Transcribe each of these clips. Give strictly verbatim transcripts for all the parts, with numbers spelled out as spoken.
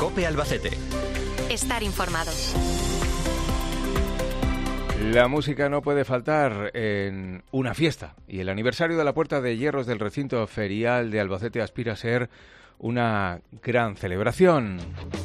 COPE Albacete. Estar informado. La música no puede faltar en una fiesta y el aniversario de la Puerta de Hierros del recinto ferial de Albacete aspira a ser una gran celebración.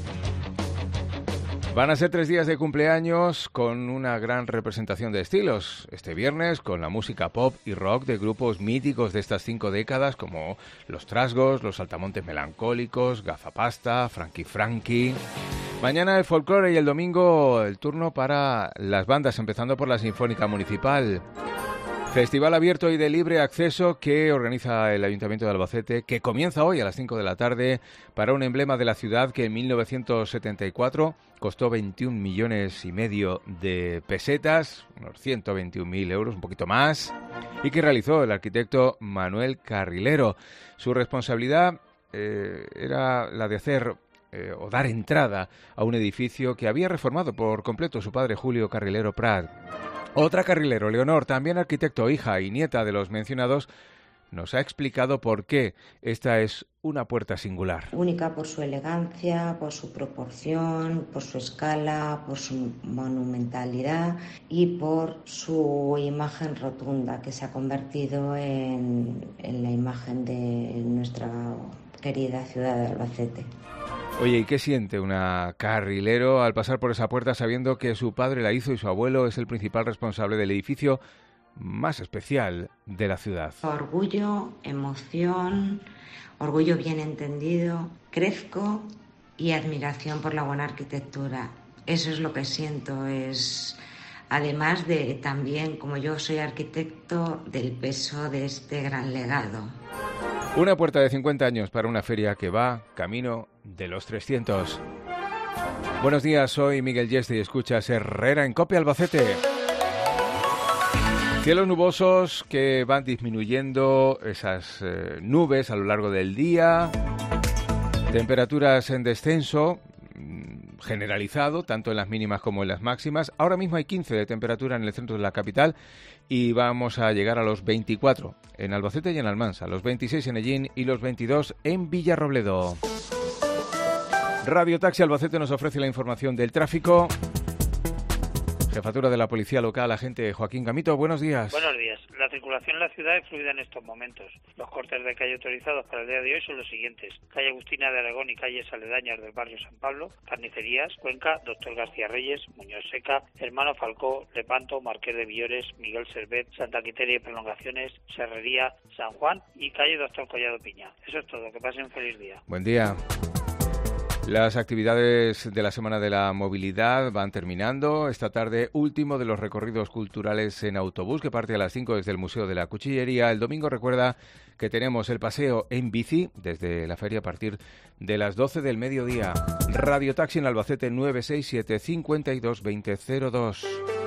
Van a ser tres días de cumpleaños con una gran representación de estilos. Este viernes con la música pop y rock de grupos míticos de estas cinco décadas como Los Trasgos, Los Saltamontes Melancólicos, Gafapasta, Frankie Frankie. Mañana el folclore y el domingo el turno para las bandas, empezando por la Sinfónica Municipal. Festival abierto y de libre acceso que organiza el Ayuntamiento de Albacete, que comienza hoy a las cinco de la tarde para un emblema de la ciudad que en mil novecientos setenta y cuatro costó veintiún millones y medio de pesetas, unos ciento veintiún mil euros, un poquito más, y que realizó el arquitecto Manuel Carrilero. Su responsabilidad eh, era la de hacer eh, o dar entrada a un edificio que había reformado por completo su padre Julio Carrilero Prat. Otra Carrilero, Leonor, también arquitecto, hija y nieta de los mencionados, nos ha explicado por qué esta es una puerta singular. Única por su elegancia, por su proporción, por su escala, por su monumentalidad y por su imagen rotunda que se ha convertido en, en la imagen de nuestra querida ciudad de Albacete. Oye, ¿y qué siente una Carrilero al pasar por esa puerta sabiendo que su padre la hizo y su abuelo es el principal responsable del edificio más especial de la ciudad? Orgullo, emoción, orgullo bien entendido, crezco y admiración por la buena arquitectura. Eso es lo que siento, es además de también, como yo soy arquitecto, del peso de este gran legado. Una puerta de cincuenta años para una feria que va camino de los trescientos. Buenos días, soy Miguel Yeste y escuchas Herrera en COPE Albacete. Cielos nubosos que van disminuyendo esas eh, nubes a lo largo del día. Temperaturas en descenso generalizado, tanto en las mínimas como en las máximas. Ahora mismo hay quince de temperatura en el centro de la capital y vamos a llegar a los veinticuatro en Albacete y en Almansa, los veintiséis en Ellín y los veintidós en Villarrobledo. Radio Taxi Albacete nos ofrece la información del tráfico. Jefatura de la Policía Local, agente Joaquín Gamito, buenos días. Buenos días. La circulación en la ciudad es fluida en estos momentos. Los cortes de calle autorizados para el día de hoy son los siguientes: calle Agustina de Aragón y calles aledañas del barrio San Pablo, Carnicerías, Cuenca, Doctor García Reyes, Muñoz Seca, Hermano Falcó, Lepanto, Marqués de Villores, Miguel Servet, Santa Quiteria y Prolongaciones, Serrería, San Juan y calle Doctor Collado Piña. Eso es todo. Que pasen un feliz día. Buen día. Las actividades de la Semana de la Movilidad van terminando. Esta tarde, último de los recorridos culturales en autobús, que parte a las cinco desde el Museo de la Cuchillería. El domingo, recuerda que tenemos el paseo en bici desde la feria a partir de las doce del mediodía. Radio Taxi en Albacete nueve seis siete, cinco dos dos cero cero dos.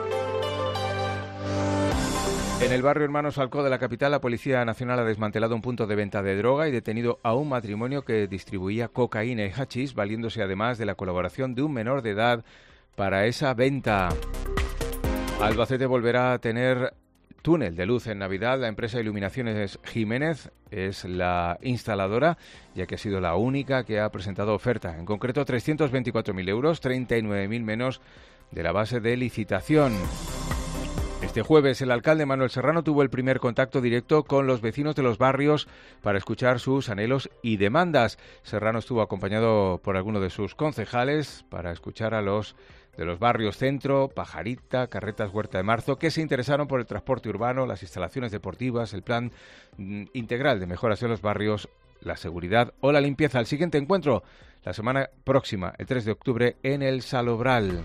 En el barrio Hermanos Falcó de la capital, la Policía Nacional ha desmantelado un punto de venta de droga y detenido a un matrimonio que distribuía cocaína y hachís, valiéndose además de la colaboración de un menor de edad para esa venta. Albacete volverá a tener túnel de luz en Navidad. La empresa Iluminaciones Jiménez es la instaladora, ya que ha sido la única que ha presentado oferta. En concreto, trescientos veinticuatro mil euros, treinta y nueve mil menos de la base de licitación. Este jueves el alcalde Manuel Serrano tuvo el primer contacto directo con los vecinos de los barrios para escuchar sus anhelos y demandas. Serrano estuvo acompañado por algunos de sus concejales para escuchar a los de los barrios Centro, Pajarita, Carretas, Huerta de Marzo, que se interesaron por el transporte urbano, las instalaciones deportivas, el plan mm, integral de mejoras en los barrios, la seguridad o la limpieza. El siguiente encuentro la semana próxima, el tres de octubre, en el Salobral.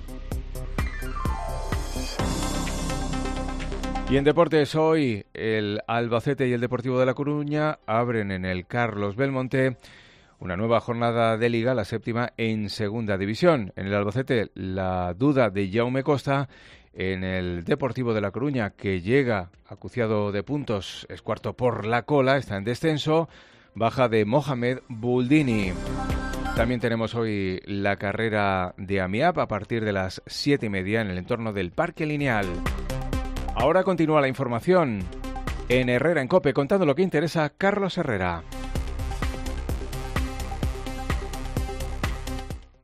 Y en deportes hoy, el Albacete y el Deportivo de La Coruña abren en el Carlos Belmonte una nueva jornada de Liga, la séptima en Segunda División. En el Albacete, la duda de Jaume Costa. En el Deportivo de La Coruña, que llega acuciado de puntos, es cuarto por la cola, está en descenso, baja de Mohamed Buldini. También tenemos hoy la carrera de Amiab a partir de las siete y media en el entorno del Parque Lineal. Ahora continúa la información en Herrera en COPE, contando lo que interesa Carlos Herrera.